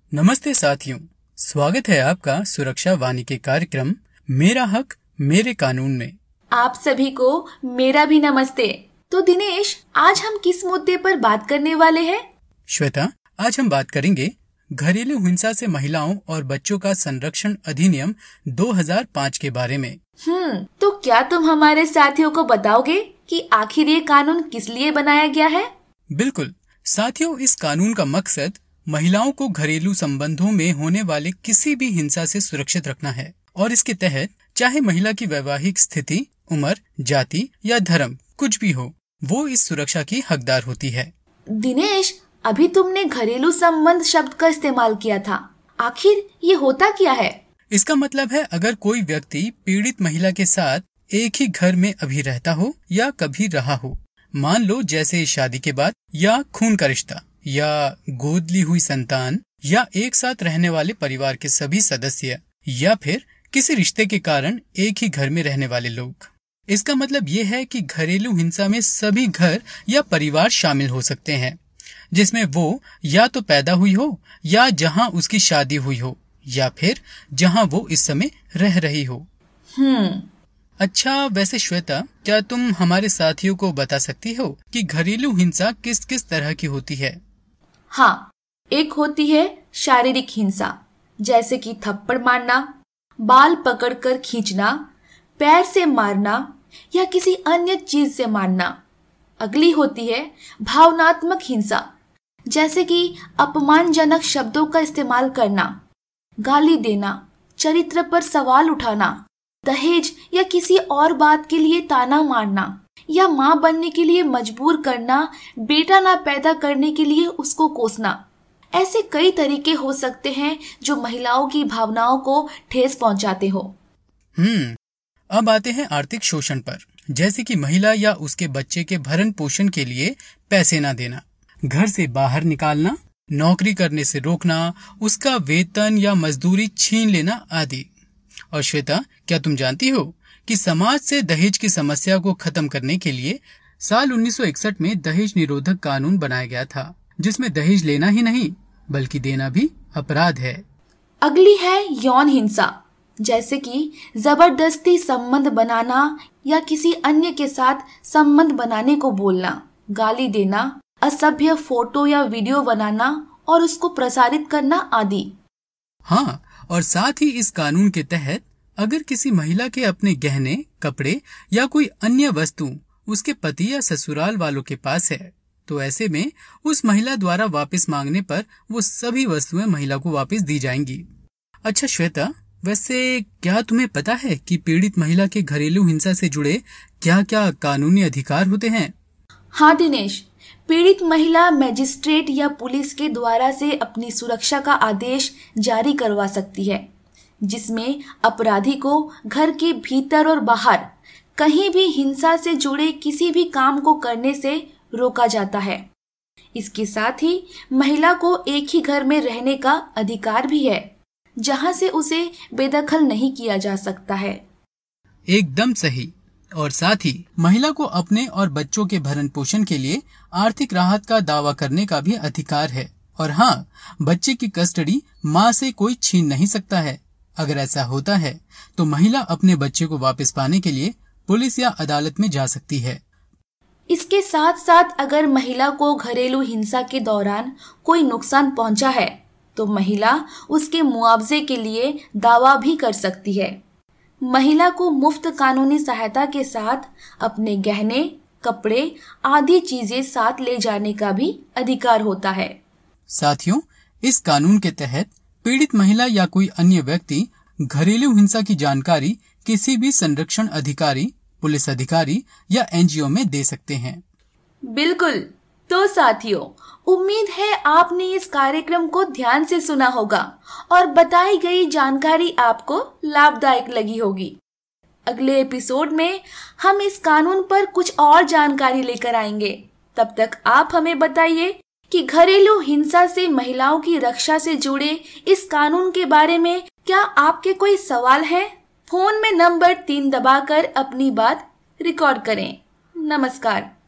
नमस्ते साथियों, स्वागत है आपका सुरक्षा वाणी के कार्यक्रम मेरा हक मेरे कानून में। आप सभी को मेरा भी नमस्ते। तो दिनेश, आज हम किस मुद्दे पर बात करने वाले हैं? श्वेता, आज हम बात करेंगे घरेलू हिंसा से महिलाओं और बच्चों का संरक्षण अधिनियम 2005 के बारे में। तो क्या तुम हमारे साथियों को बताओगे कि आखिर ये कानून किस लिए बनाया गया है? बिल्कुल साथियों, इस कानून का मकसद महिलाओं को घरेलू संबंधों में होने वाले किसी भी हिंसा से सुरक्षित रखना है और इसके तहत चाहे महिला की वैवाहिक स्थिति, उम्र, जाति या धर्म कुछ भी हो, वो इस सुरक्षा की हकदार होती है। दिनेश, अभी तुमने घरेलू संबंध शब्द का इस्तेमाल किया था। आखिर ये होता क्या है? इसका मतलब है अगर कोई व्यक्ति पीड़ित महिला के साथ एक ही घर में अभी रहता हो या कभी रहा हो, मान लो जैसे शादी के बाद या खून का रिश्ता या गोद ली हुई संतान या एक साथ रहने वाले परिवार के सभी सदस्य या फिर किसी रिश्ते के कारण एक ही घर में रहने वाले लोग। इसका मतलब ये है कि घरेलू हिंसा में सभी घर या परिवार शामिल हो सकते हैं जिसमें वो या तो पैदा हुई हो या जहां उसकी शादी हुई हो या फिर जहां वो इस समय रह रही हो। अच्छा, वैसे श्वेता, क्या तुम हमारे साथियों को बता सकती हो कि घरेलू हिंसा किस किस तरह की होती है? हाँ, एक होती है शारीरिक हिंसा, जैसे कि थप्पड़ मारना, बाल पकड़कर खींचना, पैर से मारना या किसी अन्य चीज से मारना। अगली होती है भावनात्मक हिंसा, जैसे कि अपमानजनक शब्दों का इस्तेमाल करना, गाली देना, चरित्र पर सवाल उठाना, दहेज या किसी और बात के लिए ताना मारना या मां बनने के लिए मजबूर करना, बेटा ना पैदा करने के लिए उसको कोसना। ऐसे कई तरीके हो सकते हैं जो महिलाओं की भावनाओं को ठेस पहुंचाते हो। अब आते हैं आर्थिक शोषण पर, जैसे कि महिला या उसके बच्चे के भरण पोषण के लिए पैसे ना देना, घर से बाहर निकालना, नौकरी करने से रोकना, उसका वेतन या मजदूरी छीन लेना आदि। और श्वेता, क्या तुम जानती हो कि समाज से दहेज की समस्या को खत्म करने के लिए साल 1961 में दहेज निरोधक कानून बनाया गया था, जिसमें दहेज लेना ही नहीं बल्कि देना भी अपराध है। अगली है यौन हिंसा, जैसे कि जबरदस्ती संबंध बनाना या किसी अन्य के साथ संबंध बनाने को बोलना, गाली देना, असभ्य फोटो या वीडियो बनाना और उसको प्रसारित करना आदि। हाँ, और साथ ही इस कानून के तहत अगर किसी महिला के अपने गहने, कपड़े या कोई अन्य वस्तु उसके पति या ससुराल वालों के पास है, तो ऐसे में उस महिला द्वारा वापस मांगने पर वो सभी वस्तुएं महिला को वापस दी जाएंगी। अच्छा श्वेता, वैसे क्या तुम्हें पता है कि पीड़ित महिला के घरेलू हिंसा से जुड़े क्या क्या कानूनी अधिकार होते हैं? हाँ दिनेश, पीड़ित महिला मजिस्ट्रेट या पुलिस के द्वारा से अपनी सुरक्षा का आदेश जारी करवा सकती है, जिसमें अपराधी को घर के भीतर और बाहर कहीं भी हिंसा से जुड़े किसी भी काम को करने से रोका जाता है। इसके साथ ही महिला को एक ही घर में रहने का अधिकार भी है, जहां से उसे बेदखल नहीं किया जा सकता है। एकदम सही। और साथ ही महिला को अपने और बच्चों के भरण पोषण के लिए आर्थिक राहत का दावा करने का भी अधिकार है। और हाँ, बच्चे की कस्टडी माँ से कोई छीन नहीं सकता है। अगर ऐसा होता है तो महिला अपने बच्चे को वापस पाने के लिए पुलिस या अदालत में जा सकती है। इसके साथ साथ अगर महिला को घरेलू हिंसा के दौरान कोई नुकसान पहुंचा है तो महिला उसके मुआवजे के लिए दावा भी कर सकती है। महिला को मुफ्त कानूनी सहायता के साथ अपने गहने, कपड़े आदि चीजें साथ ले जाने का भी अधिकार होता है। साथियों, इस कानून के तहत पीड़ित महिला या कोई अन्य व्यक्ति घरेलू हिंसा की जानकारी किसी भी संरक्षण अधिकारी, पुलिस अधिकारी या एनजीओ में दे सकते हैं। बिल्कुल। तो साथियों, उम्मीद है आपने इस कार्यक्रम को ध्यान से सुना होगा और बताई गई जानकारी आपको लाभदायक लगी होगी। अगले एपिसोड में हम इस कानून पर कुछ और जानकारी लेकर आएंगे। तब तक आप हमें बताइए कि घरेलू हिंसा से महिलाओं की रक्षा से जुड़े इस कानून के बारे में क्या आपके कोई सवाल है? फोन में नंबर 3 दबाकर अपनी बात रिकॉर्ड करें। नमस्कार।